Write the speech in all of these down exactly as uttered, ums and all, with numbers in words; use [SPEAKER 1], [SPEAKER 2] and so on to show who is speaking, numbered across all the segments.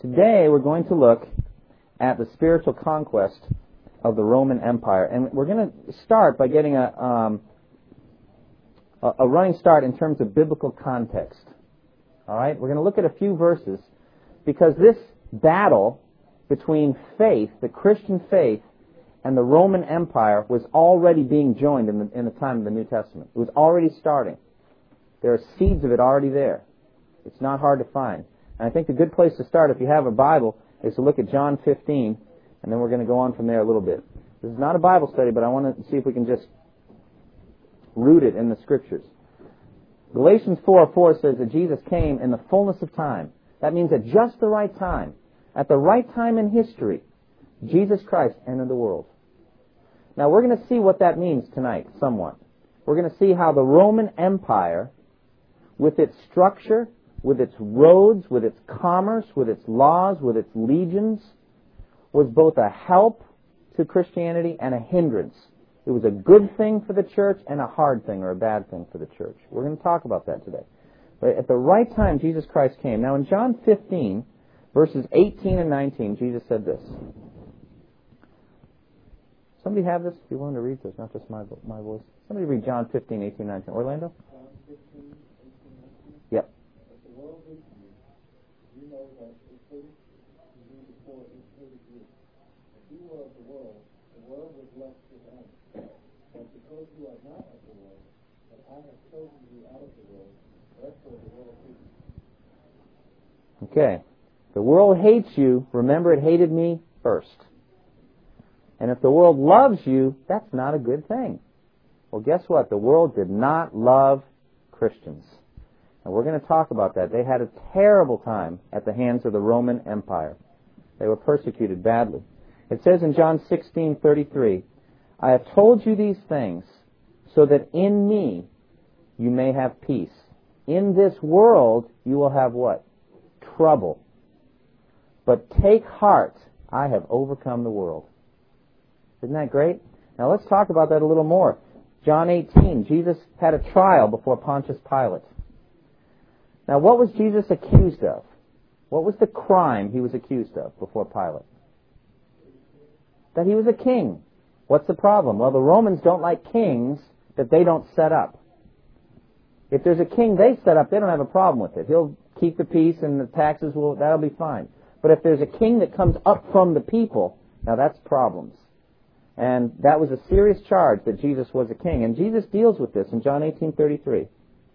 [SPEAKER 1] today we're going to look at the spiritual conquest of the Roman Empire. And we're going to start by getting a, um, a, a running start in terms of biblical context. All right? We're going to look at a few verses because this battle between faith, the Christian faith, and the Roman Empire was already being joined in the, in the time of the New Testament. It was already starting. There are seeds of it already there. It's not hard to find. And I think the good place to start, if you have a Bible, is to look at John fifteen, and then we're going to go on from there a little bit. This is not a Bible study, but I want to see if we can just root it in the Scriptures. Galatians four four says that Jesus came in the fullness of time. That means at just the right time, at the right time in history, Jesus Christ entered the world. Now, we're going to see what that means tonight, somewhat. We're going to see how the Roman Empire, with its structure, with its roads, with its commerce, with its laws, with its legions, was both a help to Christianity and a hindrance. It was a good thing for the church and a hard thing or a bad thing for the church. We're going to talk about that today. But at the right time, Jesus Christ came. Now, in John fifteen, verses eighteen and nineteen, Jesus said this. Somebody have this? If you want to read this, not just my my voice. Somebody read John fifteen, eighteen, nineteen. Orlando?
[SPEAKER 2] John fifteen, eighteen, nineteen.
[SPEAKER 1] Yep.
[SPEAKER 2] But the world hates you. You know that it hated you before it hated you. If you were of the world, the world was left its own. But because you are not of the world, but I have chosen you out of the world, therefore the world hates you.
[SPEAKER 1] Okay. The world hates you. Remember, it hated me first. And if the world loves you, that's not a good thing. Well, guess what? The world did not love Christians. And we're going to talk about that. They had a terrible time at the hands of the Roman Empire. They were persecuted badly. It says in John sixteen thirty-three, I have told you these things so that in me you may have peace. In this world you will have what? Trouble. But take heart, I have overcome the world. Isn't that great? Now let's talk about that a little more. John eighteen, Jesus had a trial before Pontius Pilate. Now what was Jesus accused of? What was the crime he was accused of before Pilate? That he was a king. What's the problem? Well, the Romans don't like kings that they don't set up. If there's a king they set up, they don't have a problem with it. He'll keep the peace and the taxes will, that'll be fine. But if there's a king that comes up from the people, now that's problems. And that was a serious charge that Jesus was a king. And Jesus deals with this in John eighteen thirty-three.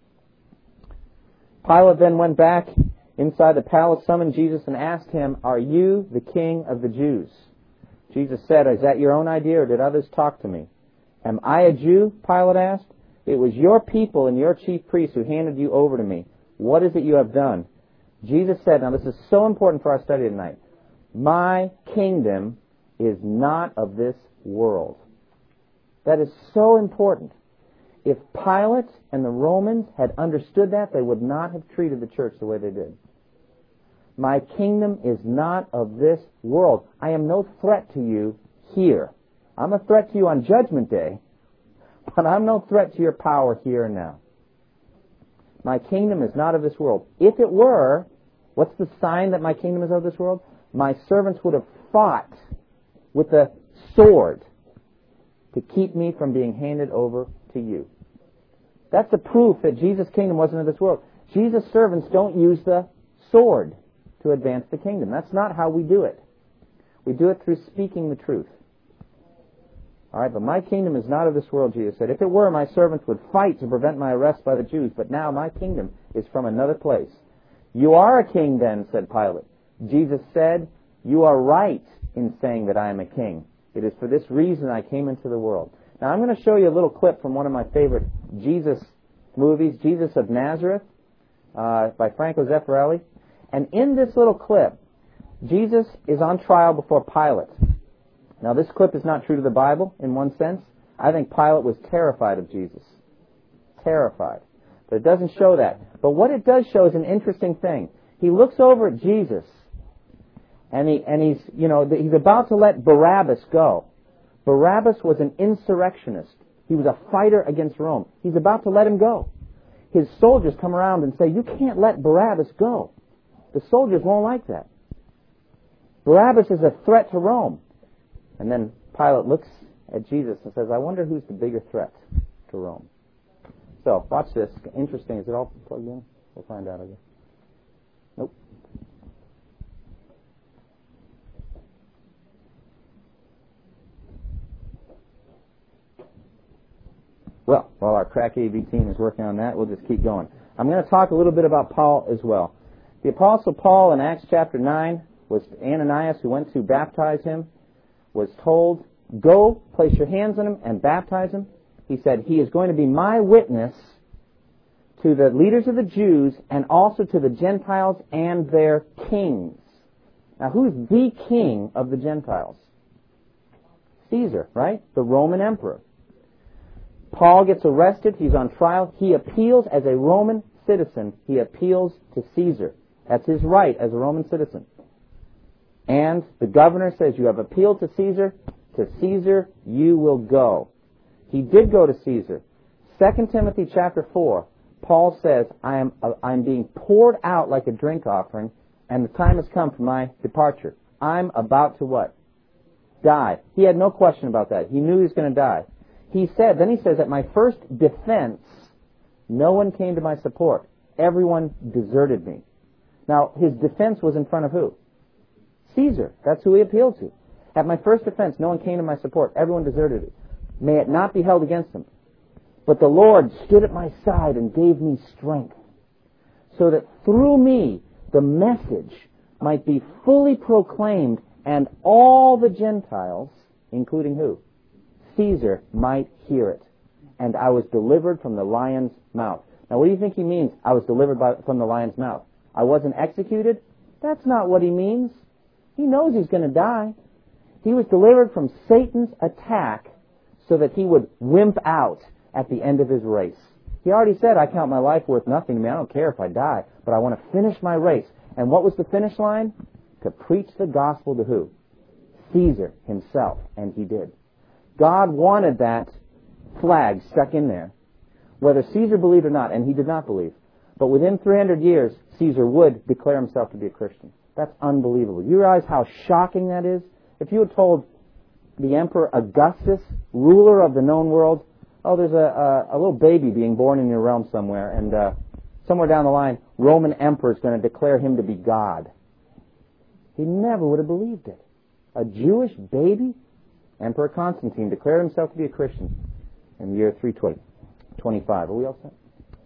[SPEAKER 1] Pilate then went back inside the palace, summoned Jesus, and asked him, are you the king of the Jews? Jesus said, is that your own idea, or did others talk to me? Am I a Jew? Pilate asked. It was your people and your chief priests who handed you over to me. What is it you have done? Jesus said, now this is so important for our study tonight, my kingdom is not of this world. That is so important. If Pilate and the Romans had understood that, they would not have treated the church the way they did. My kingdom is not of this world. I am no threat to you here. I'm a threat to you on Judgment Day, but I'm no threat to your power here and now. My kingdom is not of this world. If it were, what's the sign that my kingdom is of this world? My servants would have fought with a sword to keep me from being handed over to you. That's the proof that Jesus' kingdom wasn't of this world. Jesus' servants don't use the sword to advance the kingdom. That's not how we do it. We do it through speaking the truth. All right, but my kingdom is not of this world, Jesus said. If it were, my servants would fight to prevent my arrest by the Jews, but now my kingdom is from another place. You are a king then, said Pilate. Jesus said, you are right in saying that I am a king. It is for this reason I came into the world. Now I'm going to show you a little clip from one of my favorite Jesus movies, Jesus of Nazareth, uh, by Franco Zeffirelli. And in this little clip, Jesus is on trial before Pilate. Now this clip is not true to the Bible in one sense. I think Pilate was terrified of Jesus. Terrified. But it doesn't show that. But what it does show is an interesting thing. He looks over at Jesus, and he and he's you know he's about to let Barabbas go. Barabbas was an insurrectionist. He was a fighter against Rome. He's about to let him go. His soldiers come around and say, "You can't let Barabbas go." The soldiers won't like that. Barabbas is a threat to Rome. And then Pilate looks at Jesus and says, I wonder who's the bigger threat to Rome. So, watch this. Interesting. Is it all plugged in? We'll find out, I guess. Nope. Well, while our crack A V team is working on that, we'll just keep going. I'm going to talk a little bit about Paul as well. The Apostle Paul in Acts chapter nine was Ananias, who went to baptize him, was told, go, place your hands on him and baptize him. He said, he is going to be my witness to the leaders of the Jews and also to the Gentiles and their kings. Now, who's the king of the Gentiles? Caesar, right? The Roman emperor. Paul gets arrested. He's on trial. He appeals as a Roman citizen. He appeals to Caesar. That's his right as a Roman citizen. And the governor says, you have appealed to Caesar. To Caesar you will go. He did go to Caesar. Second Timothy chapter four, Paul says, I am uh, I'm being poured out like a drink offering, and the time has come for my departure. I'm about to what? Die. He had no question about that. He knew he was going to die. He said, then he says, at my first defense, no one came to my support. Everyone deserted me. Now, his defense was in front of who? Caesar. That's who he appealed to. At my first defense, no one came to my support. Everyone deserted me. May it not be held against him. But the Lord stood at my side and gave me strength, so that through me the message might be fully proclaimed, and all the Gentiles, including who? Caesar, might hear it. And I was delivered from the lion's mouth. Now, what do you think he means, I was delivered by, from the lion's mouth? I wasn't executed? That's not what he means. He knows he's going to die. He was delivered from Satan's attack so that he would wimp out at the end of his race. He already said, I count my life worth nothing to me. I don't care if I die, but I want to finish my race. And what was the finish line? To preach the gospel to who? Caesar himself. And he did. God wanted that flag stuck in there, whether Caesar believed or not, and he did not believe. But within three hundred years, Caesar would declare himself to be a Christian. That's unbelievable. You realize how shocking that is? If you had told the Emperor Augustus, ruler of the known world, oh, there's a, a, a little baby being born in your realm somewhere, and uh, somewhere down the line, Roman Emperor is going to declare him to be God. He never would have believed it. A Jewish baby? Emperor Constantine declared himself to be a Christian in the year three twenty-five. Are we all set?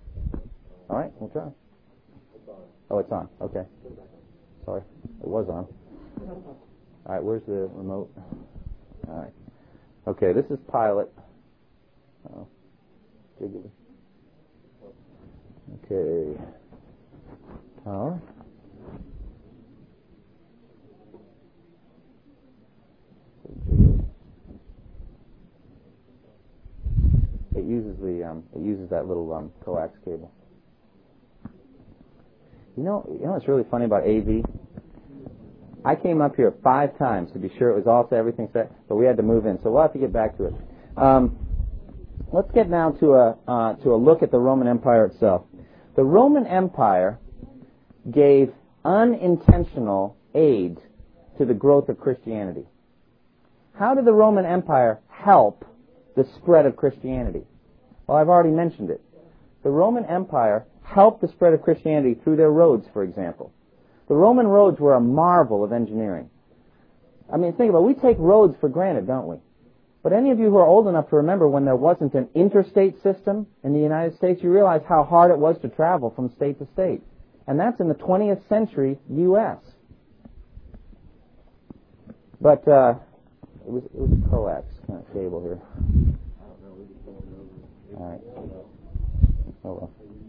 [SPEAKER 1] All right, we'll try. Oh, it's on. Okay. Sorry. It was on. All right, where's the remote? All right. Okay, this is Pilate. Oh, jiggly. Okay. Tower. It uses the um, it uses that little um, coax cable. You know, you know what's really funny about A V? I came up here five times to be sure it was all set, everything set, but we had to move in, so we'll have to get back to it. Um, let's get now to a uh, to a look at the Roman Empire itself. The Roman Empire gave unintentional aid to the growth of Christianity. How did the Roman Empire help the spread of Christianity? Well, I've already mentioned it. The Roman Empire helped the spread of Christianity through their roads, for example. The Roman roads were a marvel of engineering. I mean, think about it. We take roads for granted, don't we? But any of you who are old enough to remember when there wasn't an interstate system in the United States, you realize how hard it was to travel from state to state. And that's in the twentieth century U S But uh, it was it was a coax kind of cable here. All right. Oh well.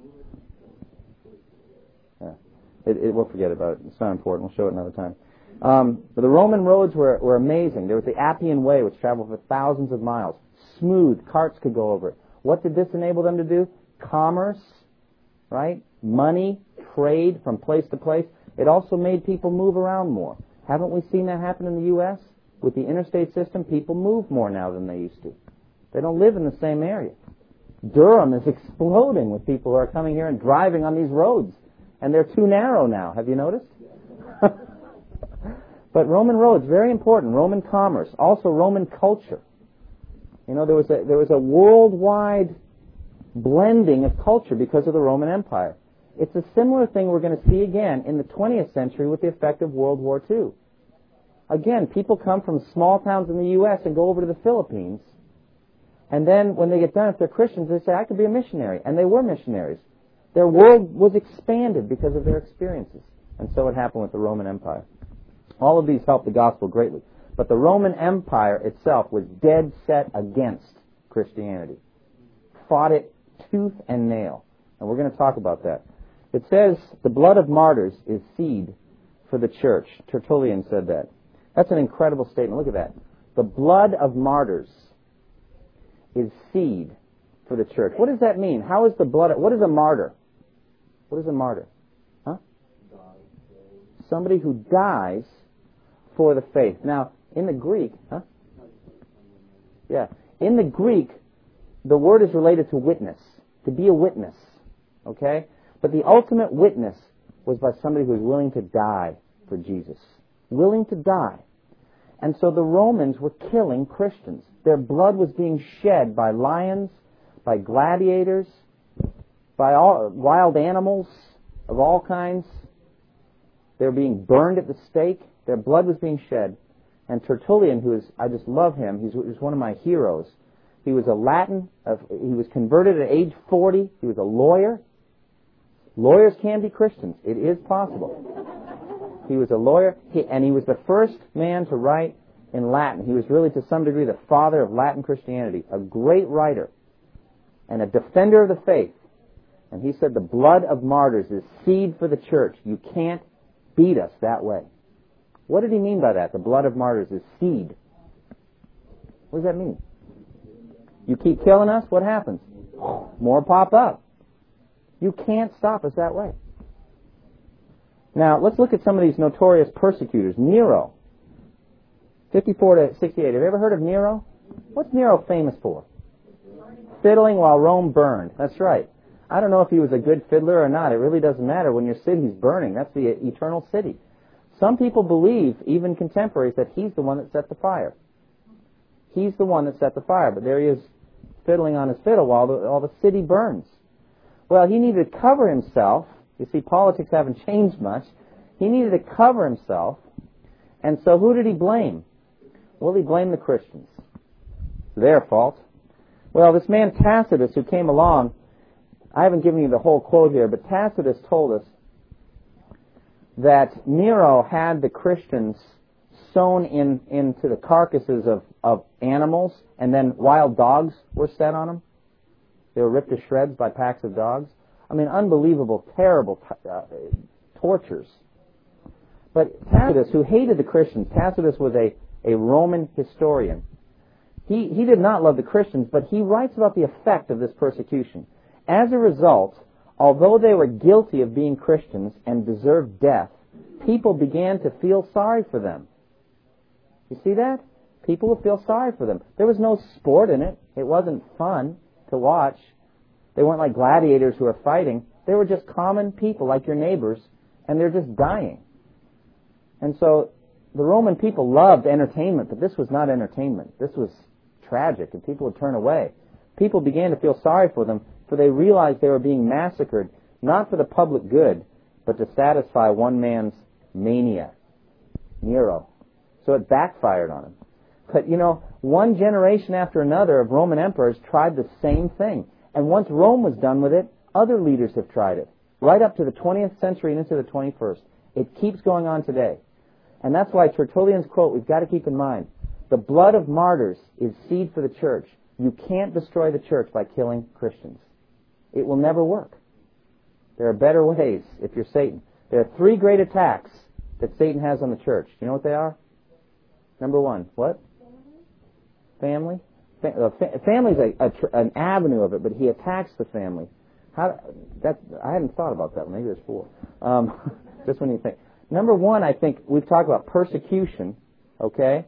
[SPEAKER 1] Yeah. It, it, we'll forget about it. It's not important. We'll show it another time. Um, but the Roman roads were, were amazing. There was the Appian Way, which traveled for thousands of miles. Smooth. Carts could go over it. What did this enable them to do? Commerce, right? Money, trade from place to place. It also made people move around more. Haven't we seen that happen in the U S? With the interstate system, people move more now than they used to. They don't live in the same area. Durham is exploding with people who are coming here and driving on these roads. And they're too narrow now. Have you noticed? But Roman roads, very important. Roman commerce, also Roman culture. You know, there was a, there was a worldwide blending of culture because of the Roman Empire. It's a similar thing we're going to see again in the twentieth century with the effect of World War Two. Again, people come from small towns in the U S and go over to the Philippines, and then when they get done, if they're Christians, they say, I could be a missionary. And they were missionaries. Their world was expanded because of their experiences. And so it happened with the Roman Empire. All of these helped the gospel greatly. But the Roman Empire itself was dead set against Christianity. Fought it tooth and nail. And we're going to talk about that. It says the blood of martyrs is seed for the church. Tertullian said that. That's an incredible statement. Look at that. The blood of martyrs is seed for the church. What does that mean? How is the blood... What is a martyr? What is a martyr? Huh? Somebody who dies for the faith. Now, in the Greek... Huh? Yeah. In the Greek, the word is related to witness. To be a witness. Okay? But the ultimate witness was by somebody who was willing to die for Jesus. Willing to die. And so the Romans were killing Christians. Their blood was being shed by lions, by gladiators, by all, wild animals of all kinds. They were being burned at the stake. Their blood was being shed. And Tertullian, who is, I just love him, he's, he's one of my heroes. He was a Latin, uh, he was converted at age forty. He was a lawyer. Lawyers can be Christians. It is possible. He was a lawyer, he, and he was the first man to write in Latin. He was really, to some degree, the father of Latin Christianity. A great writer and a defender of the faith. And he said the blood of martyrs is seed for the church. You can't beat us that way. What did he mean by that? The blood of martyrs is seed. What does that mean? You keep killing us, what happens? More pop up. You can't stop us that way. Now, let's look at some of these notorious persecutors. Nero, fifty-four to sixty-eight. Have you ever heard of Nero? What's Nero famous for? Fiddling while Rome burned. That's right. I don't know if he was a good fiddler or not. It really doesn't matter. When your city's burning, that's the eternal city. Some people believe, even contemporaries, that he's the one that set the fire. He's the one that set the fire, but there he is fiddling on his fiddle while the, while the city burns. Well, he needed to cover himself. You see, politics haven't changed much. He needed to cover himself. And so who did he blame? Well, he blamed the Christians. It's their fault. Well, this man Tacitus who came along, I haven't given you the whole quote here, but Tacitus told us that Nero had the Christians sewn in into the carcasses of, of animals, and then wild dogs were set on them. They were ripped to shreds by packs of dogs. I mean, unbelievable, terrible uh, tortures. But Tacitus, who hated the Christians, Tacitus was a, a Roman historian. He, he did not love the Christians, but he writes about the effect of this persecution. As a result, although they were guilty of being Christians and deserved death, people began to feel sorry for them. You see that? People would feel sorry for them. There was no sport in it. It wasn't fun to watch. They weren't like gladiators who are fighting. They were just common people like your neighbors, and they're just dying. And so the Roman people loved entertainment, but this was not entertainment. This was tragic, and people would turn away. People began to feel sorry for them, for they realized they were being massacred, not for the public good, but to satisfy one man's mania, Nero. So it backfired on him. But, you know, one generation after another of Roman emperors tried the same thing. And once Rome was done with it, other leaders have tried it. Right up to the twentieth century and into the twenty-first. It keeps going on today. And that's why Tertullian's quote, we've got to keep in mind, the blood of martyrs is seed for the church. You can't destroy the church by killing Christians. It will never work. There are better ways if you're Satan. There are three great attacks that Satan has on the church. You know what they are? Number one, what? Family. Fa- fa- family's a, a tr- an avenue of it, but he attacks the family. How? That I hadn't thought about that one. Maybe there's four. Um, just when you think. Number one, I think we've talked about persecution. Okay.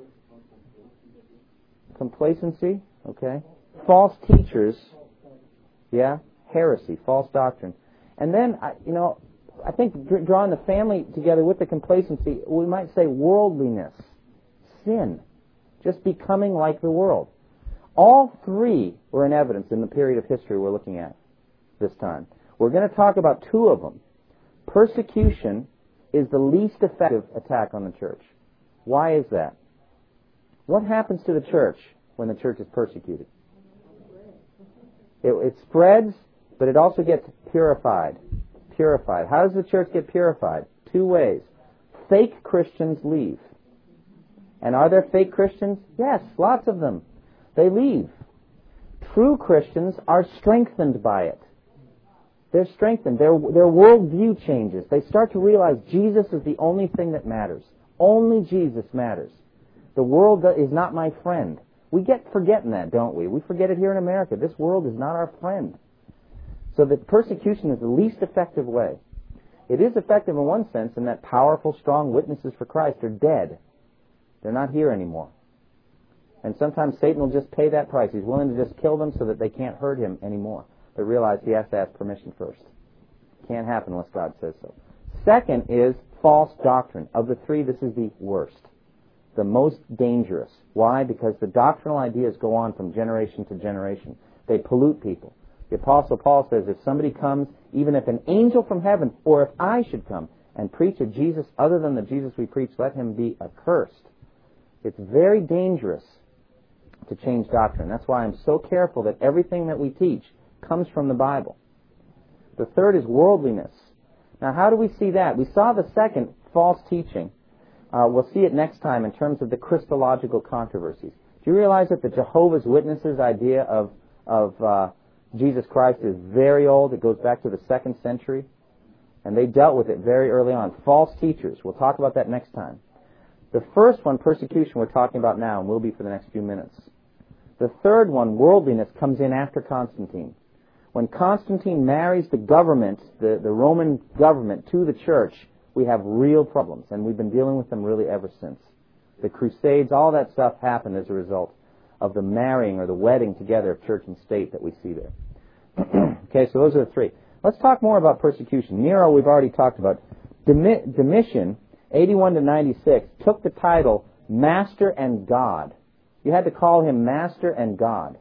[SPEAKER 1] Complacency. Okay. False teachers. Yeah. Heresy. False doctrine. And then, you know, I think drawing the family together with the complacency, we might say worldliness, sin, just becoming like the world. All three were in evidence in the period of history we're looking at this time. We're going to talk about two of them. Persecution is the least effective attack on the church. Why is that? What happens to the church when the church is persecuted? It, it spreads, but it also gets purified. Purified. How does the church get purified? Two ways. Fake Christians leave. And are there fake Christians? Yes, lots of them. They leave. True Christians are strengthened by it. They're strengthened. Their, their worldview changes. They start to realize Jesus is the only thing that matters. Only Jesus matters. The world is not my friend. We get forgetting that, don't we? We forget it here in America. This world is not our friend. So that persecution is the least effective way. It is effective in one sense in that powerful, strong witnesses for Christ are dead. They're not here anymore. And sometimes Satan will just pay that price. He's willing to just kill them so that they can't hurt him anymore. But realize he has to ask permission first. Can't happen unless God says so. Second is false doctrine. Of the three, this is the worst. The most dangerous. Why? Because the doctrinal ideas go on from generation to generation. They pollute people. The Apostle Paul says if somebody comes, even if an angel from heaven, or if I should come and preach a Jesus other than the Jesus we preach, let him be accursed. It's very dangerous to change doctrine. That's why I'm so careful that everything that we teach comes from the Bible. The third is worldliness. Now, how do we see that? We saw the second, false teaching. Uh, we'll see it next time in terms of the Christological controversies. Do you realize that the Jehovah's Witnesses' idea of, of uh, Jesus Christ is very old? It goes back to the second century. And they dealt with it very early on. False teachers. We'll talk about that next time. The first one, persecution, we're talking about now, and will be for the next few minutes. The third one, worldliness, comes in after Constantine. When Constantine marries the government, the, the Roman government, to the church, we have real problems, and we've been dealing with them really ever since. The Crusades, all that stuff happened as a result of the marrying or the wedding together of church and state that we see there. Okay, so those are the three. Let's talk more about persecution. Nero, we've already talked about. Domi- Domitian, eighty-one to ninety-six, took the title Master and God. You had to call him Master and God.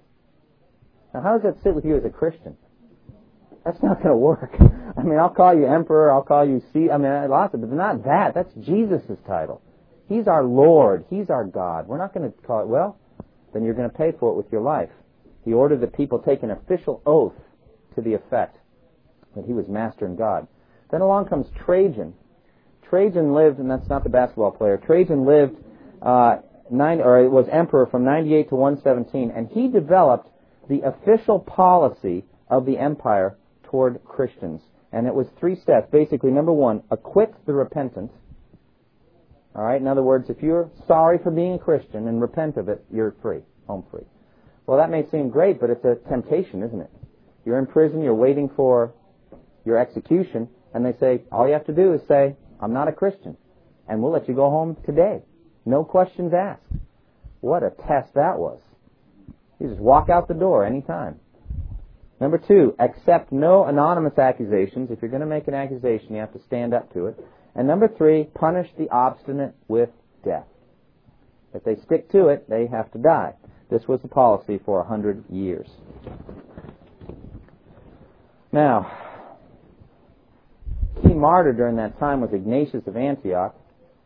[SPEAKER 1] Now, how does that sit with you as a Christian? That's not going to work. I mean, I'll call you Emperor, I'll call you C. I mean, lots of, but not that. That's Jesus' title. He's our Lord. He's our God. We're not going to call it, well, then you're going to pay for it with your life. He ordered that people take an official oath to the effect that he was Master and God. Then along comes Trajan. Trajan lived, and that's not the basketball player, Trajan lived, uh, nine, or it was emperor from ninety-eight to one seventeen, and he developed the official policy of the empire toward Christians. And it was three steps. Basically, number one, acquit the repentant. All right? In other words, if you're sorry for being a Christian and repent of it, you're free, home free. Well, that may seem great, but it's a temptation, isn't it? You're in prison, you're waiting for your execution, and they say, all you have to do is say, I'm not a Christian, and we'll let you go home today. No questions asked. What a test that was. You just walk out the door any time. Number two, accept no anonymous accusations. If you're going to make an accusation, you have to stand up to it. And number three, punish the obstinate with death. If they stick to it, they have to die. This was the policy for a hundred years. Now, key martyr during that time was Ignatius of Antioch.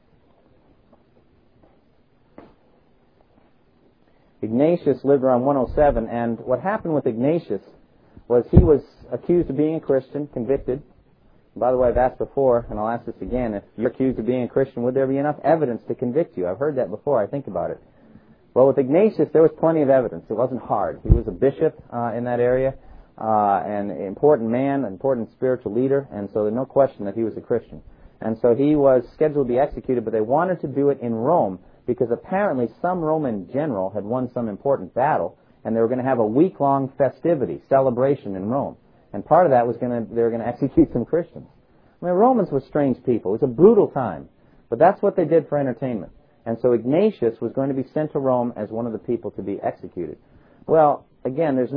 [SPEAKER 1] Ignatius lived around one oh seven, and what happened with Ignatius was he was accused of being a Christian, convicted. By the way, I've asked before, and I'll ask this again, if you're accused of being a Christian, would there be enough evidence to convict you? I've heard that before. I think about it. Well, with Ignatius, there was plenty of evidence. It wasn't hard. He was a bishop uh, in that area, uh, an important man, an important spiritual leader, and so there's no question that he was a Christian. And so he was scheduled to be executed, but they wanted to do it in Rome because apparently some Roman general had won some important battle, and they were going to have a week-long festivity, celebration in Rome. And part of that was going to, they were going to execute some Christians. I mean, Romans were strange people. It was a brutal time. But that's what they did for entertainment. And so Ignatius was going to be sent to Rome as one of the people to be executed. Well, again, there's not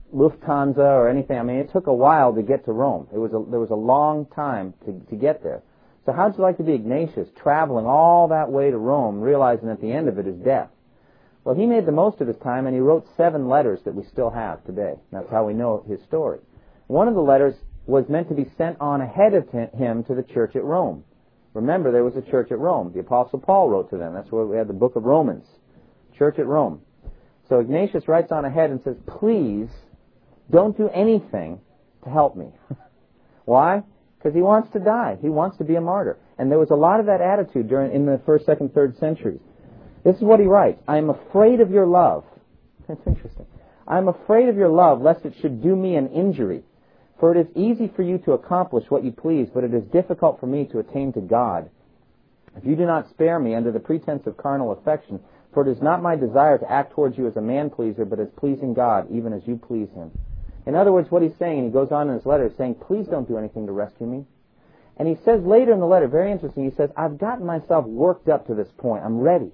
[SPEAKER 1] Lufthansa or anything. I mean, it took a while to get to Rome. It was a, there was a long time to, to get there. So how'd you like to be Ignatius, traveling all that way to Rome, realizing at the end of it is death? Well, he made the most of his time, and he wrote seven letters that we still have today. That's how we know his story. One of the letters was meant to be sent on ahead of him to the church at Rome. Remember, there was a church at Rome. The Apostle Paul wrote to them. That's where we had the book of Romans. Church at Rome. So Ignatius writes on ahead and says, please don't do anything to help me. Why? Because he wants to die. He wants to be a martyr. And there was a lot of that attitude during in the first, second, third centuries. This is what he writes. I am afraid of your love. That's interesting. I am afraid of your love, lest it should do me an injury. For it is easy for you to accomplish what you please, but it is difficult for me to attain to God. If you do not spare me under the pretense of carnal affection, for it is not my desire to act towards you as a man-pleaser, but as pleasing God, even as you please him. In other words, what he's saying, and he goes on in his letter, saying, please don't do anything to rescue me. And he says later in the letter, very interesting, he says, I've gotten myself worked up to this point. I'm ready.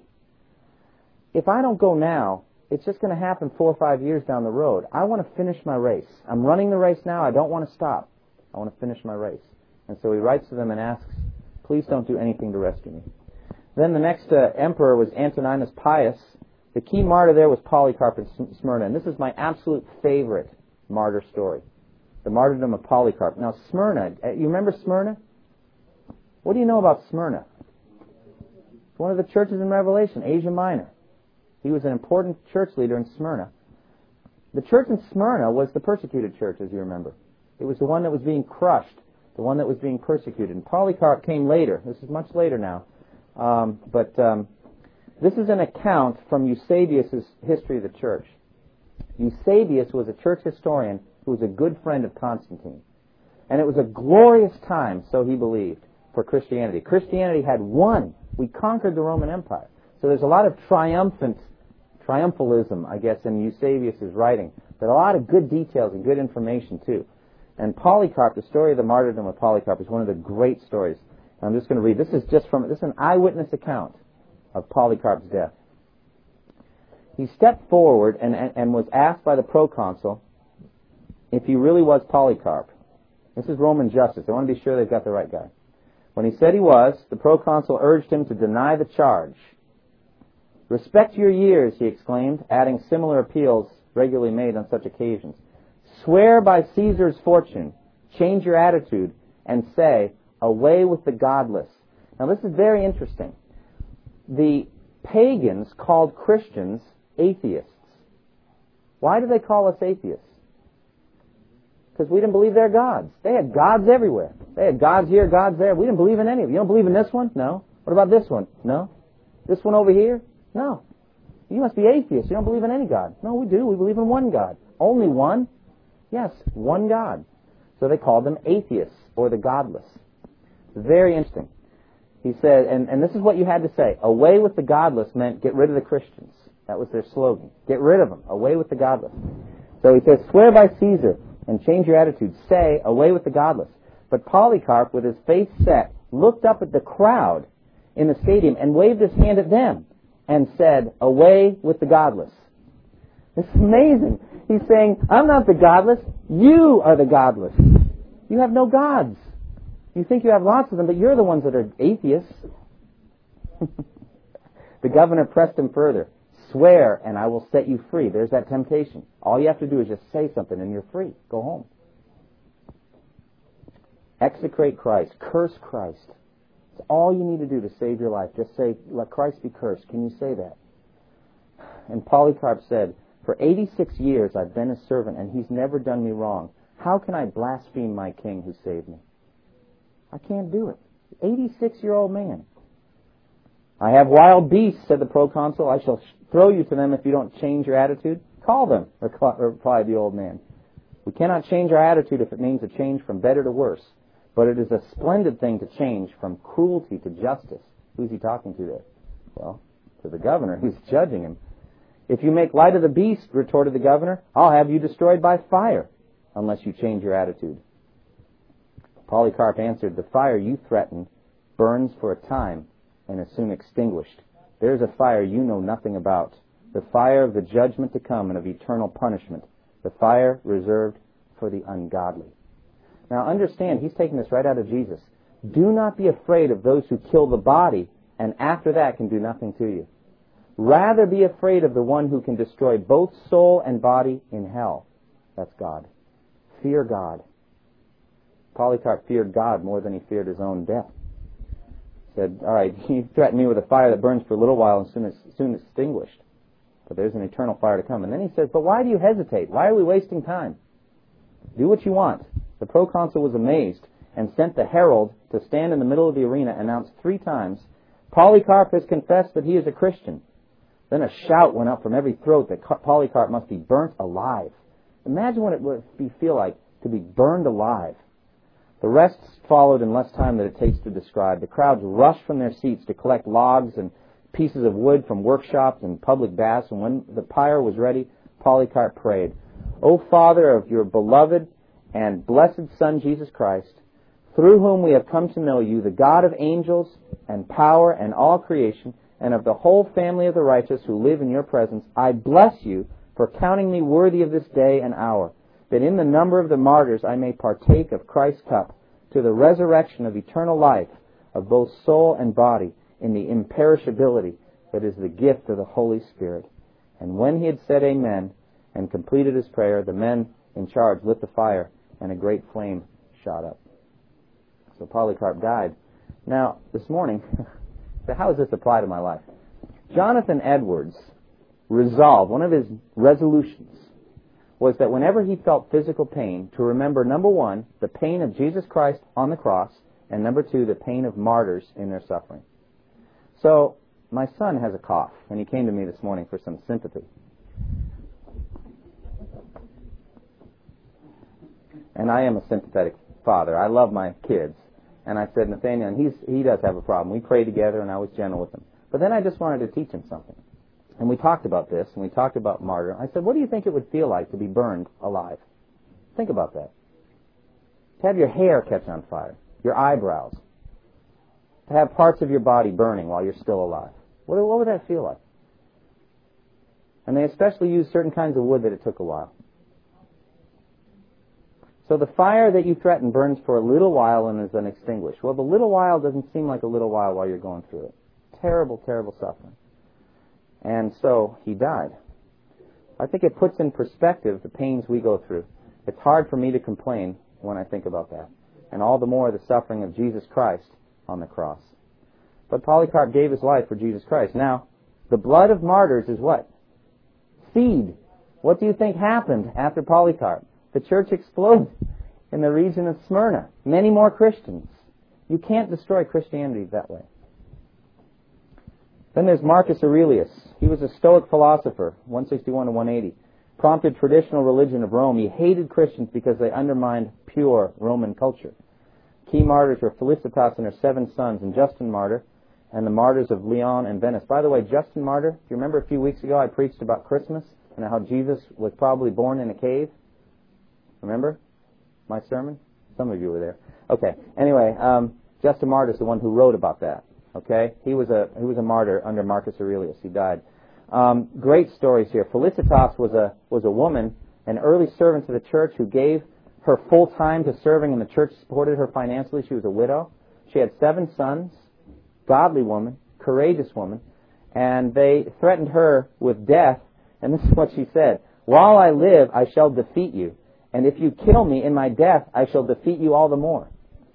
[SPEAKER 1] If I don't go now, it's just going to happen four or five years down the road. I want to finish my race. I'm running the race now. I don't want to stop. I want to finish my race. And so he writes to them and asks, please don't do anything to rescue me. Then the next uh, emperor was Antoninus Pius. The key martyr there was Polycarp in Smyrna. And this is my absolute favorite martyr story. The martyrdom of Polycarp. Now Smyrna, you remember Smyrna? What do you know about Smyrna? It's one of the churches in Revelation, Asia Minor. He was an important church leader in Smyrna. The church in Smyrna was the persecuted church, as you remember. It was the one that was being crushed, the one that was being persecuted. And Polycarp came later. This is much later now. Um, but um, this is an account from Eusebius' history of the church. Eusebius was a church historian who was a good friend of Constantine. And it was a glorious time, so he believed, for Christianity. Christianity had won. We conquered the Roman Empire. So there's a lot of triumphant, triumphalism, I guess, in Eusebius' writing. But a lot of good details and good information, too. And Polycarp, the story of the martyrdom of Polycarp, is one of the great stories. I'm just going to read. This is just from, this is an eyewitness account of Polycarp's death. He stepped forward and, and, and was asked by the proconsul if he really was Polycarp. This is Roman justice. They want to be sure they've got the right guy. When he said he was, the proconsul urged him to deny the charge. Respect your years, he exclaimed, adding similar appeals regularly made on such occasions. Swear by Caesar's fortune, change your attitude, and say, away with the godless. Now this is very interesting. The pagans called Christians atheists. Why do they call us atheists? Because we didn't believe their gods. They had gods everywhere. They had gods here, gods there. We didn't believe in any of them. You don't believe in this one? No. What about this one? No. This one over here? No. You must be atheists. You don't believe in any God. No, we do. We believe in one God. Only one? Yes, one God. So they called them atheists, or the godless. Very interesting. He said, and, and this is what you had to say. Away with the godless meant get rid of the Christians. That was their slogan. Get rid of them. Away with the godless. So he says, swear by Caesar and change your attitude. Say, away with the godless. But Polycarp, with his face set, looked up at the crowd in the stadium and waved his hand at them and said, away with the godless. It's amazing. He's saying, I'm not the godless. You are the godless. You have no gods. You think you have lots of them, but you're the ones that are atheists. The governor pressed him further. Swear, and I will set you free. There's that temptation. All you have to do is just say something, and you're free. Go home. Execrate Christ. Curse Christ. It's all you need to do to save your life. Just say, let Christ be cursed. Can you say that? And Polycarp said, for eighty-six years I've been his servant, and he's never done me wrong. How can I blaspheme my king who saved me? I can't do it. eighty-six-year-old man. I have wild beasts, said the proconsul. I shall throw you to them if you don't change your attitude. Call them, replied the old man. We cannot change our attitude if it means a change from better to worse. But it is a splendid thing to change from cruelty to justice. Who's he talking to there? Well, to the governor who's judging him. If you make light of the beast, retorted the governor, I'll have you destroyed by fire, unless you change your attitude. Polycarp answered, the fire you threaten burns for a time and is soon extinguished. There's a fire you know nothing about, the fire of the judgment to come and of eternal punishment. the fire reserved for the ungodly. Now understand, he's taking this right out of Jesus. Do not be afraid of those who kill the body, and after that can do nothing to you. Rather be afraid of the one who can destroy both soul and body in hell. That's God. Fear God. Polycarp feared God more than he feared his own death. He said, all right, you threaten me with a fire that burns for a little while and soon, soon extinguished. But there's an eternal fire to come. And then he says, but why do you hesitate? Why are we wasting time? Do what you want. The proconsul was amazed and sent the herald to stand in the middle of the arena and announce three times, Polycarp has confessed that he is a Christian. Then a shout went up from every throat that Polycarp must be burnt alive. Imagine what it would be, feel like to be burned alive. The rest followed in less time than it takes to describe. The crowds rushed from their seats to collect logs and pieces of wood from workshops and public baths, and when the pyre was ready, Polycarp prayed, O Father of your beloved and blessed Son, Jesus Christ, through whom we have come to know you, the God of angels and power and all creation, and of the whole family of the righteous who live in your presence, I bless you for counting me worthy of this day and hour, that in the number of the martyrs I may partake of Christ's cup, to the resurrection of eternal life of both soul and body, in the imperishability that is the gift of the Holy Spirit. And when he had said amen and completed his prayer, the men in charge lit the fire, and a great flame shot up. So Polycarp died. Now, this morning, so how does this apply to my life? Jonathan Edwards resolved, one of his resolutions, was that whenever he felt physical pain, to remember, number one, the pain of Jesus Christ on the cross, and number two, the pain of martyrs in their suffering. So, my son has a cough, and he came to me this morning for some sympathy. And I am a sympathetic father. I love my kids. And I said, Nathaniel, and he's, he does have a problem. We prayed together, and I was gentle with him. But then I just wanted to teach him something. And we talked about this, and we talked about martyr. I said, what do you think it would feel like to be burned alive? Think about that. To have your hair catch on fire, your eyebrows, to have parts of your body burning while you're still alive. What, what would that feel like? And they especially used certain kinds of wood that it took a while. So the fire that you threaten burns for a little while and is then extinguished. Well, the little while doesn't seem like a little while while you're going through it. Terrible, terrible suffering. And so he died. I think it puts in perspective the pains we go through. It's hard for me to complain when I think about that. And all the more the suffering of Jesus Christ on the cross. But Polycarp gave his life for Jesus Christ. Now, the blood of martyrs is what? Seed. What do you think happened after Polycarp? The church exploded in the region of Smyrna. Many more Christians. You can't destroy Christianity that way. Then there's Marcus Aurelius. He was a Stoic philosopher, one sixty-one to one eighty. Prompted traditional religion of Rome. He hated Christians because they undermined pure Roman culture. Key martyrs were Felicitas and her seven sons, and Justin Martyr, and the martyrs of Lyon and Venice. By the way, Justin Martyr, do you remember a few weeks ago I preached about Christmas and how Jesus was probably born in a cave? Remember my sermon? Some of you were there. Okay. Anyway, um, Justin Martyr is the one who wrote about that. Okay, he was a he was a martyr under Marcus Aurelius. He died. Um, great stories here. Felicitas was a was a woman, an early servant to the church, who gave her full time to serving, and the church supported her financially. She was a widow. She had seven sons. Godly woman, courageous woman, and they threatened her with death. And this is what she said: "While I live, I shall defeat you, and if you kill me in my death, I shall defeat you all the more."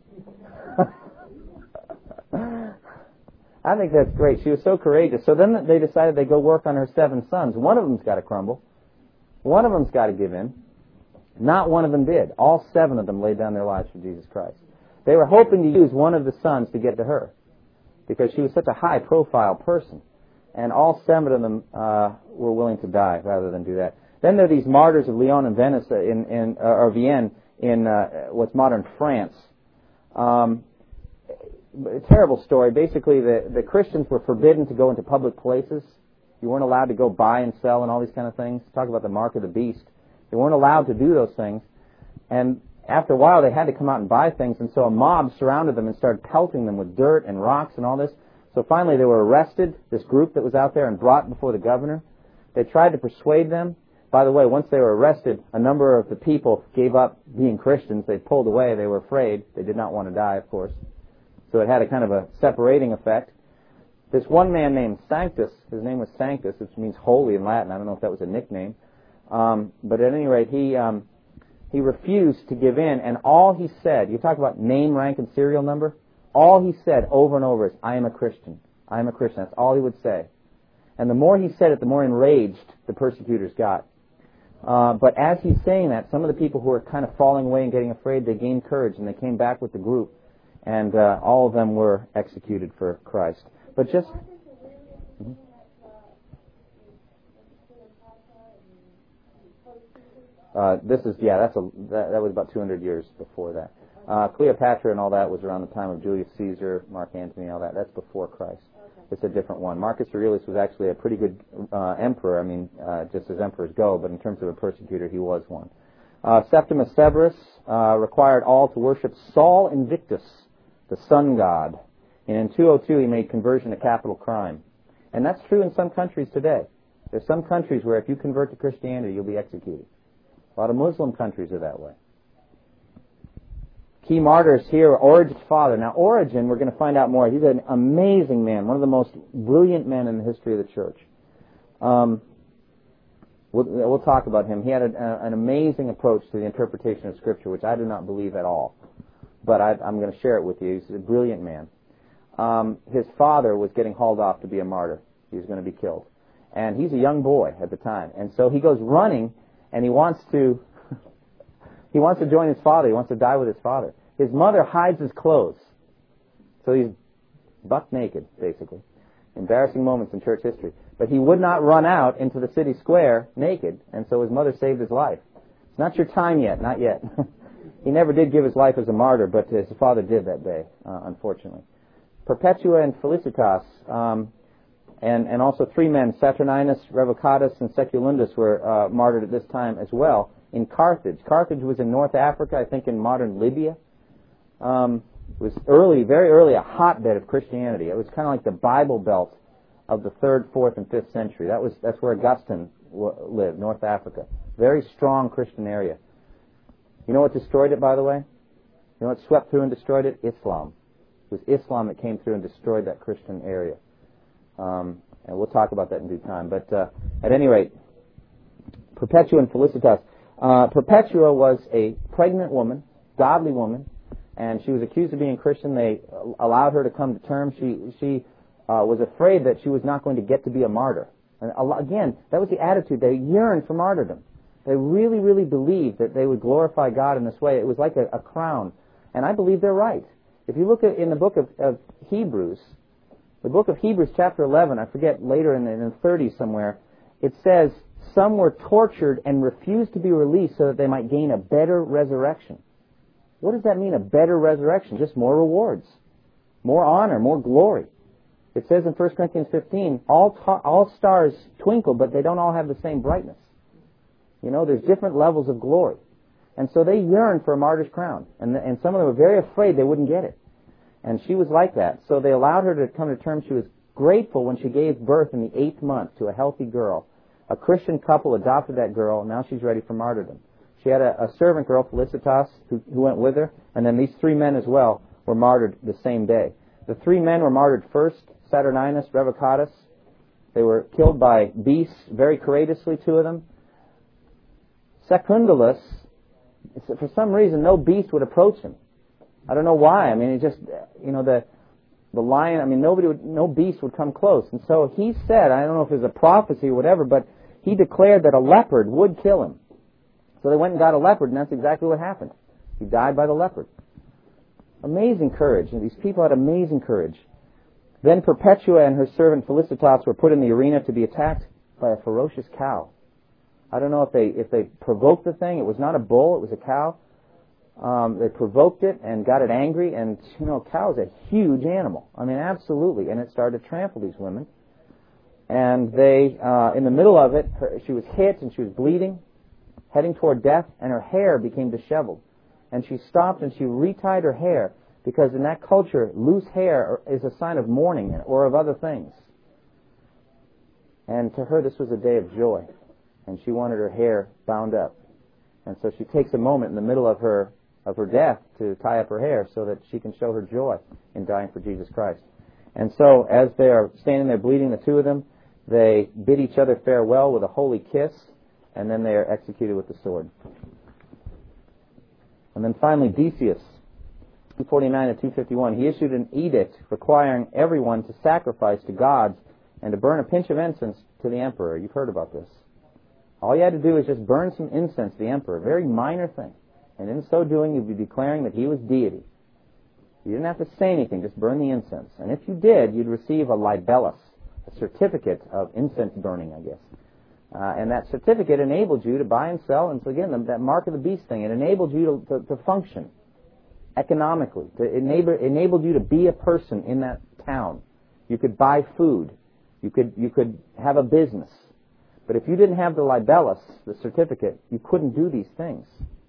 [SPEAKER 1] I think that's great. She was so courageous. So then they decided they'd go work on her seven sons. One of them's got to crumble. One of them's got to give in. Not one of them did. All seven of them laid down their lives for Jesus Christ. They were hoping to use one of the sons to get to her, because she was such a high-profile person. And all seven of them uh, were willing to die rather than do that. Then there are these martyrs of Lyon and Venice uh, in, in uh, or Vienne in uh, what's modern France. Um, a terrible story. Basically, the, the Christians were forbidden to go into public places. You weren't allowed to go buy and sell and all these kind of things. Talk about the mark of the beast. They weren't allowed to do those things. And after a while, they had to come out and buy things, and so a mob surrounded them and started pelting them with dirt and rocks and all this. So finally, they were arrested, this group that was out there, and brought before the governor. They tried to persuade them By the way, once they were arrested, a number of the people gave up being Christians. They pulled away. They were afraid. They did not want to die, of course. So it had a kind of a separating effect. This one man named Sanctus, his name was Sanctus, which means holy in Latin. I don't know if that was a nickname. Um, but at any rate, he um, he refused to give in, and all he said, you talk about name, rank, and serial number, all he said over and over is, I am a Christian. I am a Christian. That's all he would say. And the more he said it, the more enraged the persecutors got. Uh, but as he's saying that, some of the people who were kind of falling away and getting afraid, they gained courage, and they came back with the group, and uh, all of them were executed for Christ. But just... Mm-hmm. Uh, this is, yeah, that's a, that, that was about two hundred years before that. Uh, Cleopatra and all that was around the time of Julius Caesar, Mark Antony, all that. That's before Christ. Okay. It's a different one. Marcus Aurelius was actually a pretty good uh, emperor. I mean, uh, just as emperors go, but in terms of a persecutor, he was one. Uh, Septimus Severus uh, required all to worship Sol Invictus, the sun god. And in two oh two, he made conversion a capital crime. And that's true in some countries today. There's some countries where if you convert to Christianity, you'll be executed. A lot of Muslim countries are that way. Key martyrs here are Origen's father. Now, Origen, we're going to find out more. He's an amazing man, one of the most brilliant men in the history of the church. Um, we'll, we'll talk about him. He had a, an amazing approach to the interpretation of Scripture, which I do not believe at all. But I, I'm going to share it with you. He's a brilliant man. Um, his father was getting hauled off to be a martyr. He was going to be killed. And he's a young boy at the time. And so he goes running, and he wants to he wants to join his father. He wants to die with his father. His mother hides his clothes. So he's buck naked, basically. Embarrassing moments in church history. But he would not run out into the city square naked, and so his mother saved his life. It's not your time yet, not yet. He never did give his life as a martyr, but his father did that day, uh, unfortunately. Perpetua and Felicitas, um, and, and also three men, Saturninus, Revocatus, and Seculundus, were uh, martyred at this time as well in Carthage. Carthage was in North Africa, I think in modern Libya. Um, it was early, very early, a hotbed of Christianity. It was kind of like the Bible Belt of the third, fourth, and fifth century. That was that's where Augustine w- lived, North Africa. Very strong Christian area. You know what destroyed it, by the way? You know what swept through and destroyed it? Islam. It was Islam that came through and destroyed that Christian area. Um, and we'll talk about that in due time. But uh, at any rate, Perpetua and Felicitas. Uh, Perpetua was a pregnant woman, godly woman, and she was accused of being Christian. They allowed her to come to terms. She she uh, was afraid that she was not going to get to be a martyr. And again, that was the attitude. They yearned for martyrdom. They really, really believed that they would glorify God in this way. It was like a, a crown. And I believe they're right. If you look at in the book of, of Hebrews, the book of Hebrews chapter eleven, I forget, later in the, in the thirties somewhere, it says, some were tortured and refused to be released so that they might gain a better resurrection. What does that mean, a better resurrection? Just more rewards, more honor, more glory. It says in First Corinthians fifteen, all, ta- all stars twinkle, but they don't all have the same brightness. You know, there's different levels of glory. And so they yearned for a martyr's crown. And, the, and some of them were very afraid they wouldn't get it. And she was like that. So they allowed her to come to terms. She was grateful when she gave birth in the eighth month to a healthy girl. A Christian couple adopted that girl, and now she's ready for martyrdom. She had a, a servant girl, Felicitas, who, who went with her, and then these three men as well were martyred the same day. The three men were martyred first, Saturninus, Revocatus. They were killed by beasts very courageously, two of them. Secundulus, for some reason, no beast would approach him. I don't know why. I mean, it just, you know, the the lion, I mean, nobody would, no beast would come close. And so he said, I don't know if it was a prophecy or whatever, but he declared that a leopard would kill him. So they went and got a leopard, and that's exactly what happened. He died by the leopard. Amazing courage. And these people had amazing courage. Then Perpetua and her servant Felicitas were put in the arena to be attacked by a ferocious cow. I don't know if they if they provoked the thing. It was not a bull, it was a cow. Um, they provoked it and got it angry, and, you know, a cow is a huge animal. I mean, absolutely. And it started to trample these women. And they, uh, in the middle of it, her, she was hit and she was bleeding, heading toward death, and her hair became disheveled. And she stopped and she retied her hair, because in that culture, loose hair is a sign of mourning or of other things. And to her, this was a day of joy. and she wanted her hair bound up. And so she takes a moment in the middle of her of her death to tie up her hair so that she can show her joy in dying for Jesus Christ. And so as they are standing there bleeding, the two of them, they bid each other farewell with a holy kiss, and then they are executed with the sword. And then finally, Decius, two forty-nine to two fifty-one, he issued an edict requiring everyone to sacrifice to gods and to burn a pinch of incense to the emperor. You've heard about this. All you had to do is just burn some incense to the emperor, a very minor thing. And in so doing, you'd be declaring that he was deity. You didn't have to say anything, just burn the incense. And if you did, you'd receive a libellus, a certificate of incense burning, I guess. Uh, and that certificate enabled you to buy and sell, and so again, the, that mark of the beast thing, it enabled you to, to, to function economically, to enable, enabled you to be a person in that town. You could buy food. You could, you could have a business. But if you didn't have the libellus, the certificate, you couldn't do these things.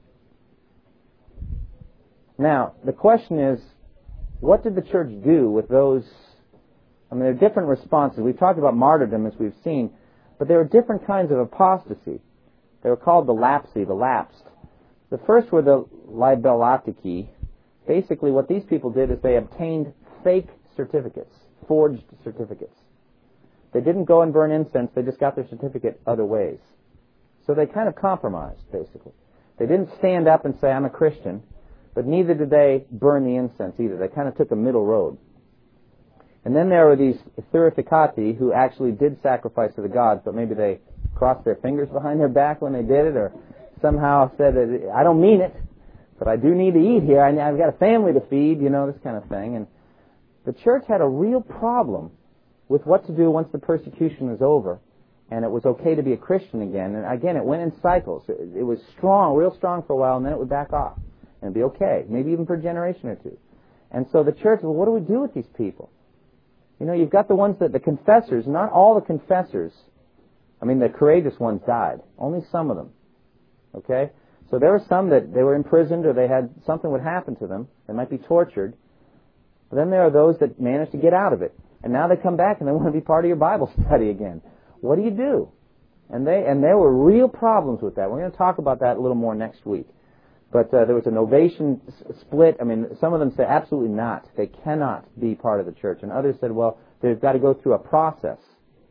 [SPEAKER 1] Now, the question is, what did the church do with those? I mean, there are different responses. We've talked about martyrdom, as we've seen, but there are different kinds of apostasy. They were called the lapsi, the lapsed. The first were the libellatici. Basically, what these people did is they obtained fake certificates, forged certificates. They didn't go and burn incense, they just got their certificate other ways. So they kind of compromised, basically. They didn't stand up and say, I'm a Christian, but neither did they burn the incense either. They kind of took a middle road. And then there were these thurificati who actually did sacrifice to the gods, but maybe they crossed their fingers behind their back when they did it, or somehow said, that, I don't mean it, but I do need to eat here. I, I've got a family to feed, you know, this kind of thing. And the church had a real problem with what to do once the persecution was over, and it was okay to be a Christian again. And again, it went in cycles. It, it was strong, real strong for a while, and then it would back off. And it'd be okay, maybe even for a generation or two. And so the church, well, what do we do with these people? You know, you've got the ones that, the confessors, not all the confessors, I mean, the courageous ones died. Only some of them. Okay? So there were some that they were imprisoned or they had, something would happen to them. They might be tortured. But then there are those that managed to get out of it. And now they come back and they want to be part of your Bible study again. What do you do? And they, and there were real problems with that. We're going to talk about that a little more next week. But uh, there was a Novatian split. I mean, some of them said absolutely not. They cannot be part of the church. And others said, well, they've got to go through a process.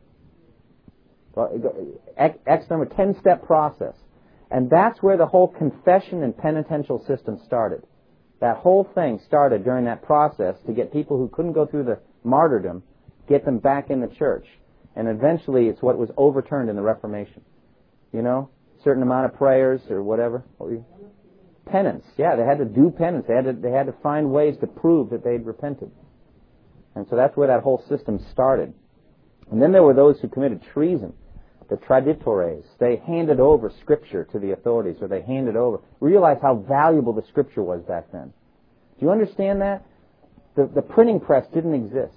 [SPEAKER 1] X, X number, ten-step process. And that's where the whole confession and penitential system started. That whole thing started during that process to get people who couldn't go through the martyrdom, get them back in the church. And eventually it's what was overturned in the Reformation. You know, certain amount of prayers or whatever. What were you? Penance. Yeah, they had to do penance. They had to, they had to find ways to prove that they'd repented. And so that's where that whole system started. And then there were those who committed treason. The traditores. They handed over Scripture to the authorities, or they handed over. Realize how valuable the Scripture was back then. Do you understand that? The, the printing press didn't exist.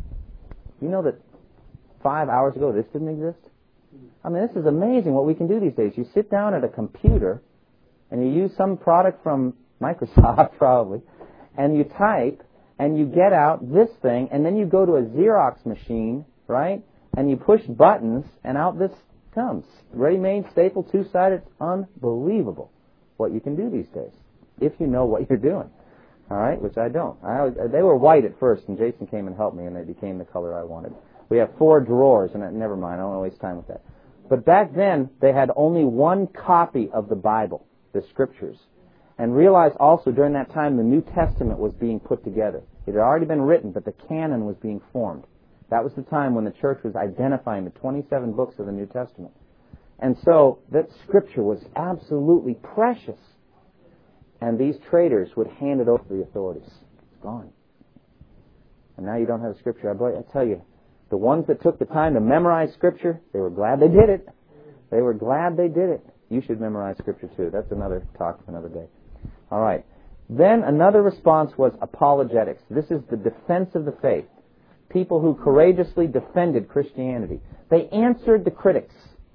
[SPEAKER 1] You know that five hours ago this didn't exist? I mean, this is amazing what we can do these days. You sit down at a computer and you use some product from Microsoft probably, and you type, and you get out this thing, and then you go to a Xerox machine, right, and you push buttons, and out this comes. Ready-made, staple, two-sided. Unbelievable what you can do these days, if you know what you're doing, all right, which I don't. I always, they were white at first, and Jason came and helped me, and they became the color I wanted. We have four drawers, and I, never mind, I don't want to waste time with that. But back then, they had only one copy of the Bible, the Scriptures. And realize also during that time the New Testament was being put together. It had already been written, but the canon was being formed. That was the time when the church was identifying the twenty-seven books of the New Testament. And so that Scripture was absolutely precious. And these traders would hand it over to the authorities. It's gone. And now you don't have Scripture. I, boy, I tell you, the ones that took the time to memorize Scripture, they were glad they did it. They were glad they did it. You should memorize Scripture too. That's another talk for another day. All right. Then another response was apologetics. This is the defense of the faith. People who courageously defended Christianity. They answered the critics.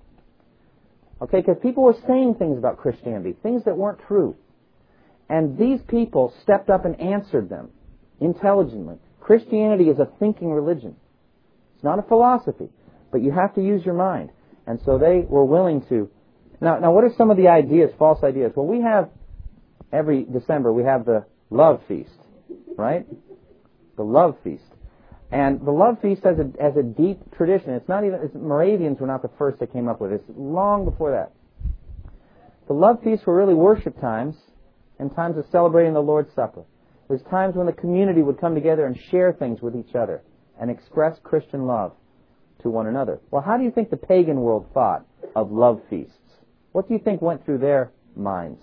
[SPEAKER 1] Okay, because people were saying things about Christianity, things that weren't true. And these people stepped up and answered them intelligently. Christianity is a thinking religion. It's not a philosophy, but you have to use your mind. And so they were willing to. Now, now, what are some of the ideas, false ideas? Well, we have, every December, we have the love feast, right? The love feast. And the love feast has a, has a deep tradition. It's not even, it's, Moravians were not the first that came up with it. It's long before that. The love feasts were really worship times and times of celebrating the Lord's Supper. It was times when the community would come together and share things with each other and express Christian love to one another. Well, how do you think the pagan world thought of love feasts? What do you think went through their minds?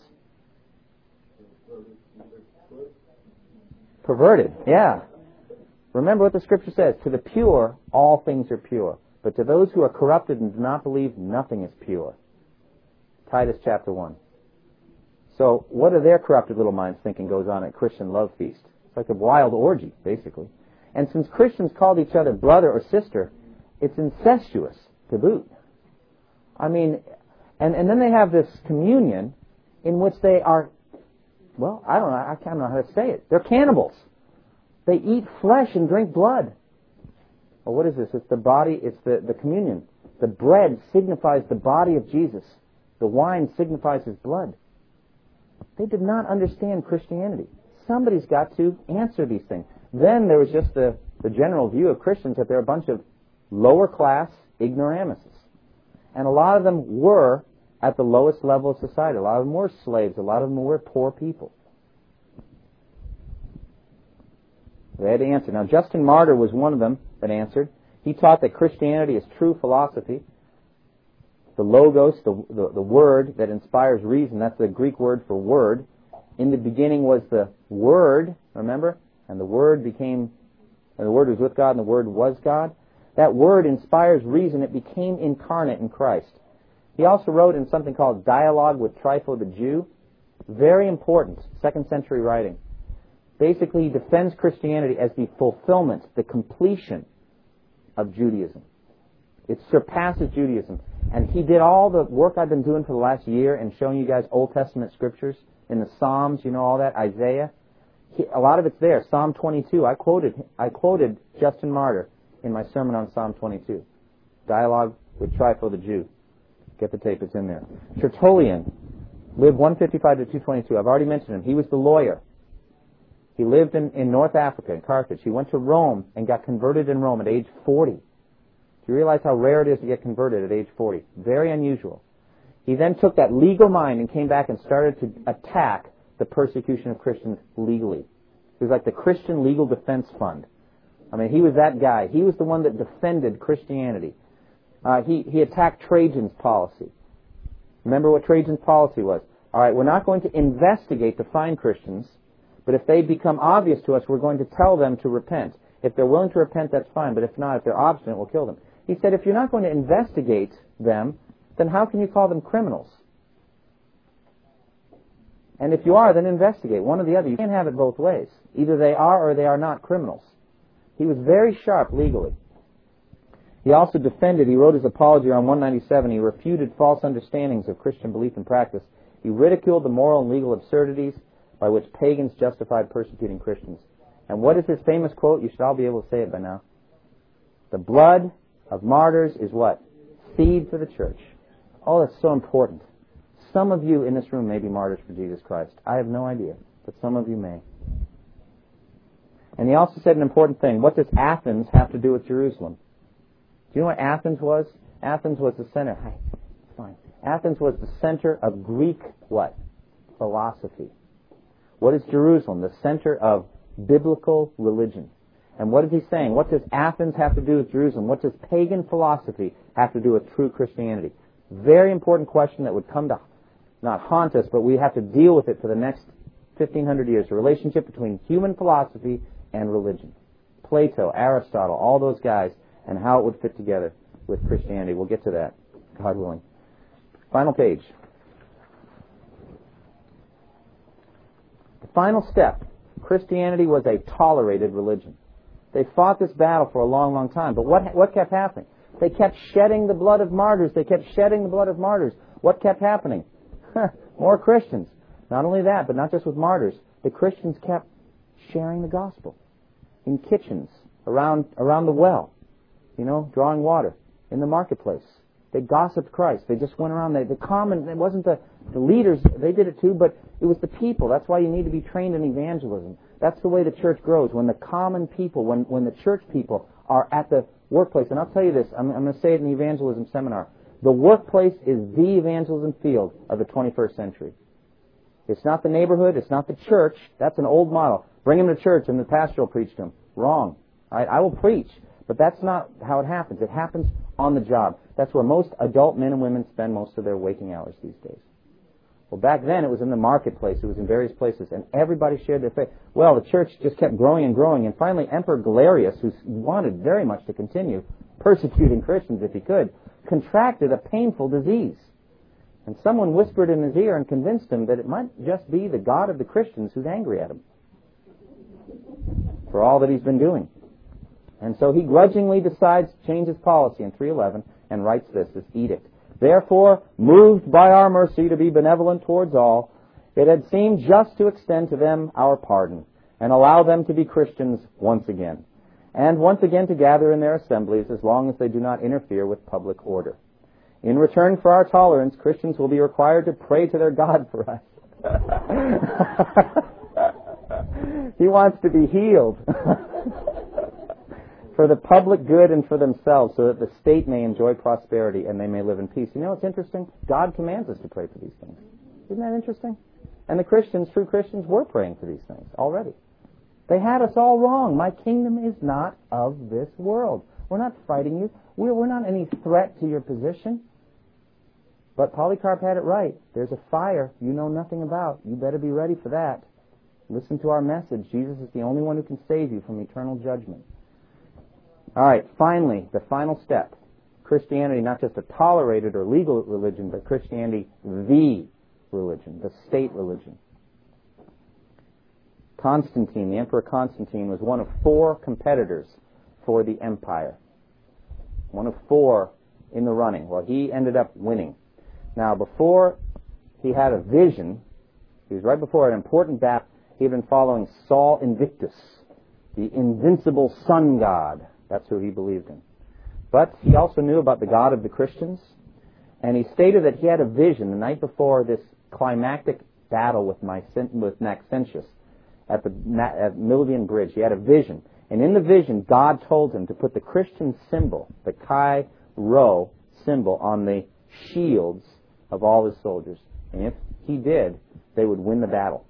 [SPEAKER 1] Perverted, yeah. Remember what the Scripture says, to the pure, all things are pure. But to those who are corrupted and do not believe, nothing is pure. Titus chapter one. So what are their corrupted little minds thinking goes on at Christian love feast? It's like a wild orgy, basically. And since Christians called each other brother or sister, it's incestuous to boot. I mean, and, and then they have this communion in which they are, well, I don't know, I can't know how to say it. They're cannibals. They eat flesh and drink blood. Well, what is this? It's the body, it's the, the communion. The bread signifies the body of Jesus. The wine signifies His blood. They did not understand Christianity. Somebody's got to answer these things. Then there was just the, the general view of Christians that they're a bunch of lower class ignoramuses. And a lot of them were at the lowest level of society. A lot of them were slaves. A lot of them were poor people. They had to answer. Now, Justin Martyr was one of them that answered. He taught that Christianity is true philosophy. The logos, the, the, the word that inspires reason, that's the Greek word for word. In the beginning was the Word, remember? And the Word became, and the Word was with God, and the Word was God. That Word inspires reason. It became incarnate in Christ. He also wrote in something called Dialogue with Trypho the Jew. Very important, second century writing. Basically, he defends Christianity as the fulfillment, the completion of Judaism. It surpasses Judaism. And he did all the work I've been doing for the last year and showing you guys Old Testament scriptures in the Psalms, you know all that, Isaiah. He, a lot of it's there. Psalm twenty-two. I quoted I quoted Justin Martyr in my sermon on Psalm twenty-two. Dialogue with Trypho the Jew. Get the tape, it's in there. Tertullian lived one fifty-five to two twenty-two. I've already mentioned him. He was the lawyer. He lived in, in North Africa, in Carthage. He went to Rome and got converted in Rome at age forty. Do you realize how rare it is to get converted at age forty? Very unusual. He then took that legal mind and came back and started to attack the persecution of Christians legally. He was like the Christian Legal Defense Fund. I mean, he was that guy. He was the one that defended Christianity. Uh, he, he attacked Trajan's policy. Remember what Trajan's policy was? All right, we're not going to investigate to find Christians, but if they become obvious to us, we're going to tell them to repent. If they're willing to repent, that's fine, but if not, if they're obstinate, we'll kill them. He said, if you're not going to investigate them, then how can you call them criminals? And if you are, then investigate. One or the other. You can't have it both ways. Either they are or they are not criminals. He was very sharp legally. He also defended, he wrote his apology on one ninety-seven, he refuted false understandings of Christian belief and practice. He ridiculed the moral and legal absurdities by which pagans justified persecuting Christians. And what is his famous quote? You should all be able to say it by now. The blood of martyrs is what? Seed for the church. Oh, that's so important. Some of you in this room may be martyrs for Jesus Christ. I have no idea, but some of you may. And he also said an important thing. What does Athens have to do with Jerusalem? Do you know what Athens was? Athens was the center. Hi, it's fine. Athens was the center of Greek what? Philosophy. What is Jerusalem? The center of biblical religion. And what is he saying? What does Athens have to do with Jerusalem? What does pagan philosophy have to do with true Christianity? Very important question that would come to not haunt us, but we have to deal with it for the next fifteen hundred years. The relationship between human philosophy and religion. Plato, Aristotle, all those guys, and how it would fit together with Christianity. We'll get to that, God willing. Final page. The final step. Christianity was a tolerated religion. They fought this battle for a long, long time. But what what kept happening? They kept shedding the blood of martyrs. They kept shedding the blood of martyrs. What kept happening? More Christians. Not only that, but not just with martyrs. The Christians kept sharing the gospel in kitchens, around around the well, you know, drawing water, in the marketplace, They gossiped Christ. They just went around. They, the common, it wasn't the, the leaders, they did it too, but it was the people. That's why you need to be trained in evangelism. That's the way the church grows. When the common people, when, when the church people are at the workplace, and I'll tell you this, I'm, I'm going to say it in the evangelism seminar. The workplace is the evangelism field of the twenty-first century. It's not the neighborhood. It's not the church. That's an old model. Bring him to church and the pastor will preach to him. Wrong. Right? I will preach, but that's not how it happens. It happens on the job. That's where most adult men and women spend most of their waking hours these days. Well, back then it was in the marketplace. It was in various places, and everybody shared their faith. Well, the church just kept growing and growing, and finally Emperor Galerius, who wanted very much to continue persecuting Christians if he could, contracted a painful disease. And someone whispered in his ear and convinced him that it might just be the God of the Christians who's angry at him for all that he's been doing. And so he grudgingly decides to change his policy in three eleven and writes this, this edict. Therefore, moved by our mercy to be benevolent towards all, it had seemed just to extend to them our pardon and allow them to be Christians once again, and once again to gather in their assemblies as long as they do not interfere with public order. In return for our tolerance, Christians will be required to pray to their God for us. He wants to be healed for the public good and for themselves, so that the state may enjoy prosperity and they may live in peace. You know what's interesting? God commands us to pray for these things. Isn't that interesting? And the Christians, true Christians, were praying for these things already. They had us all wrong. My kingdom is not of this world. We're not fighting you. We're, we're not any threat to your position. But Polycarp had it right. There's a fire you know nothing about. You better be ready for that. Listen to our message. Jesus is the only one who can save you from eternal judgment. All right, finally, the final step. Christianity, not just a tolerated or legal religion, but Christianity, the religion, the state religion. Constantine, the Emperor Constantine, was one of four competitors for the empire. One of four in the running. Well, he ended up winning. Now, before he had a vision, he was right before an important battle. He had been following Sol Invictus, the invincible sun god. That's who he believed in. But he also knew about the God of the Christians, and he stated that he had a vision the night before this climactic battle with, Mycen- with Maxentius at the at Milvian Bridge. He had a vision, and in the vision, God told him to put the Christian symbol, the Chi Rho symbol, on the shields of all his soldiers. And if he did, they would win the battle.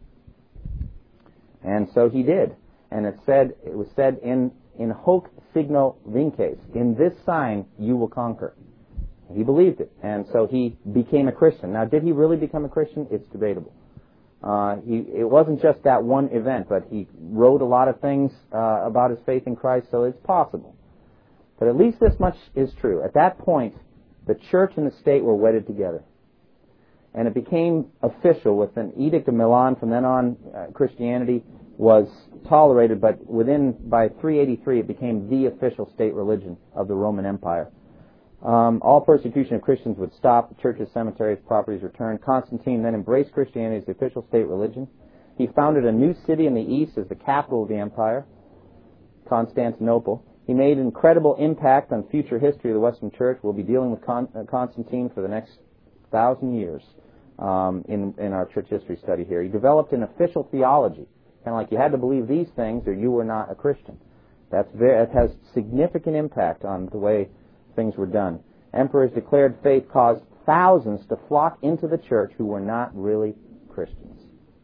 [SPEAKER 1] And so he did. And it said, it was said in, in hoc signo vinces, in this sign you will conquer. He believed it. And so he became a Christian. Now, did he really become a Christian? It's debatable. Uh, he, it wasn't just that one event, but he wrote a lot of things uh, about his faith in Christ, so it's possible. But at least this much is true. At that point, the church and the state were wedded together. And it became official with an Edict of Milan. From then on, uh, Christianity was tolerated, but within, by three eighty-three, it became the official state religion of the Roman Empire. Um, all persecution of Christians would stop. Churches, cemeteries, properties returned. Constantine then embraced Christianity as the official state religion. He founded a new city in the east as the capital of the empire, Constantinople. He made an incredible impact on future history of the Western Church. We'll be dealing with Con- uh, Constantine for the next thousand years um, in, in our church history study here. He developed an official theology, kind of like you had to believe these things or you were not a Christian. That's very, it has significant impact on the way things were done. Emperors' declared faith caused thousands to flock into the church who were not really Christians.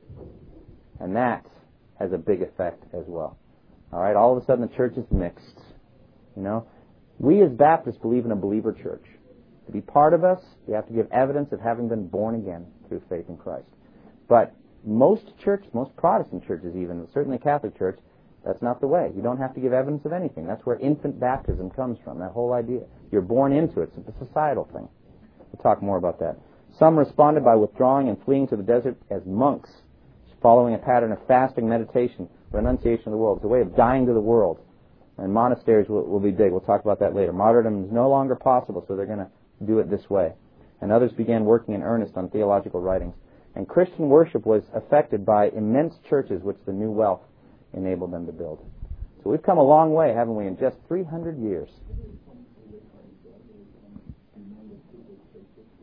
[SPEAKER 1] And that has a big effect as well. All right, all of a sudden the church is mixed. You know, we as Baptists believe in a believer church. To be part of us, we have to give evidence of having been born again through faith in Christ. But most churches, most Protestant churches even, certainly the Catholic Church, that's not the way. You don't have to give evidence of anything. That's where infant baptism comes from, that whole idea. You're born into it. It's a societal thing. We'll talk more about that. Some responded by withdrawing and fleeing to the desert as monks, following a pattern of fasting, meditation, renunciation of the world. It's a way of dying to the world. And monasteries will, will be big. We'll talk about that later. Martyrdom is no longer possible, so they're going to do it this way. And others began working in earnest on theological writings. And Christian worship was affected by immense churches, which the new wealth enabled them to build. So we've come a long way, haven't we, in just three hundred years.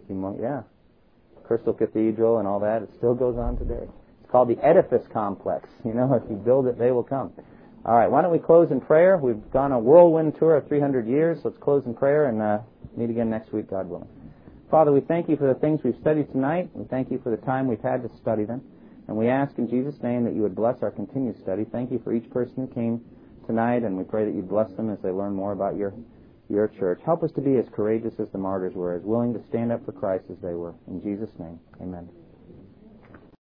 [SPEAKER 1] Yeah. Crystal Cathedral and all that. It still goes on today. It's called the Edifice Complex. You know, if you build it, they will come. All right, why don't we close in prayer? We've gone a whirlwind tour of three hundred years. Let's close in prayer and uh, meet again next week, God willing. Father, we thank you for the things we've studied tonight. We thank you for the time we've had to study them. And we ask in Jesus' name that you would bless our continued study. Thank you for each person who came tonight, and we pray that you bless them as they learn more about your your church. Help us to be as courageous as the martyrs were, as willing to stand up for Christ as they were. In Jesus' name, amen.